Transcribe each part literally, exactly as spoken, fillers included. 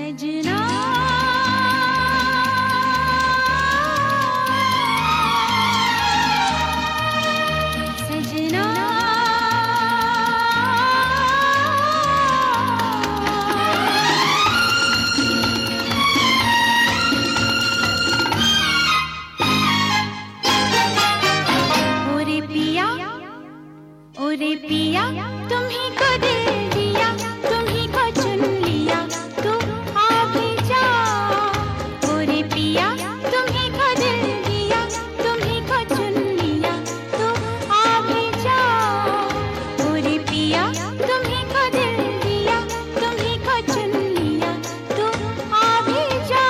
सजना सजना ओरे पिया ओरे पिया तुम्ही को दिल दिया तुम्ही को चुन लिया तू आ भी जा। ओरे पिया तुम्ही को दिल दिया तुम्ही को चुन लिया तू आ भी जा। ओरे पिया तुम्ही को दिल दिया तुम्ही को चुन लिया तू आ भी जा।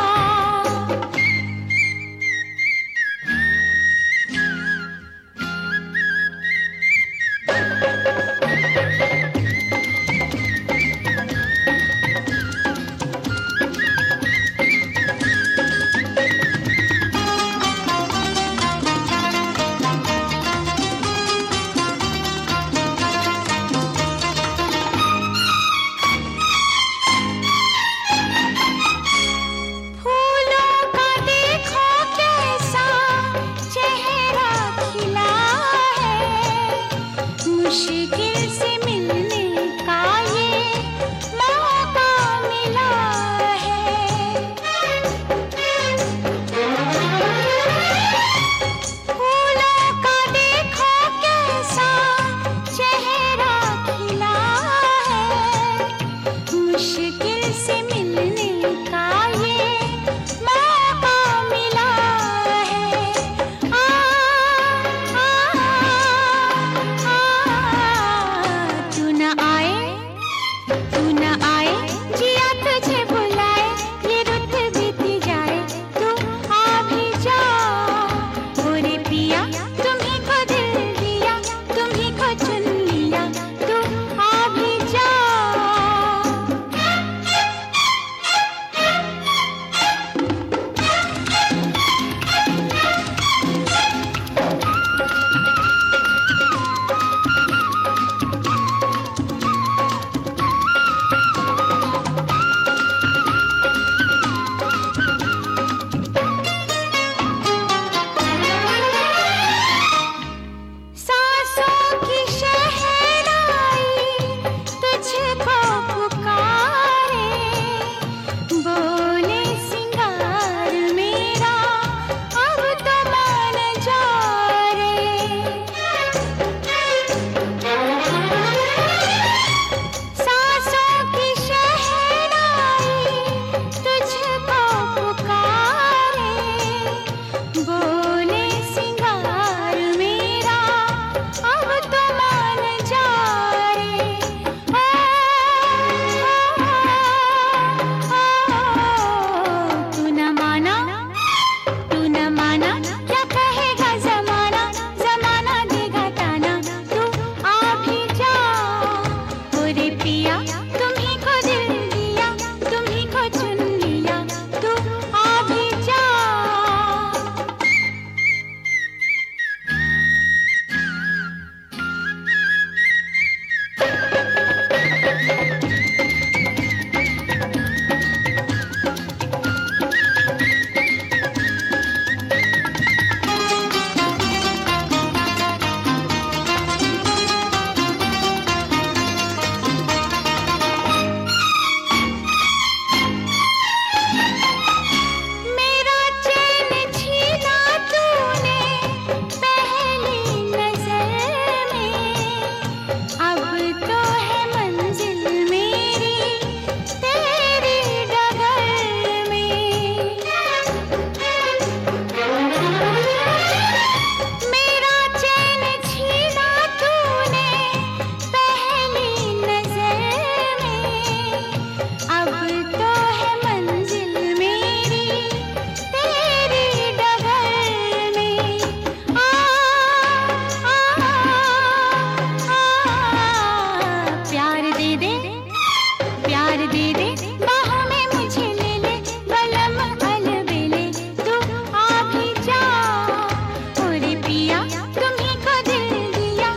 मुश्किल से मिलने का ये मौका मिला है। फूलों का देखो कैसा चेहरा खिला है। मुश्किल से मिलने का ये मौका मिला है। आ, आ, तू न आए जिया तुझे बुलाए ये रुत बीत जाए तू आ भी जा। ओरे पिया तुम्ही को दिल दिया तुम्ही को चुन लिया तू आ भी जा।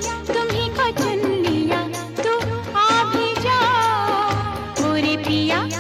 पिया।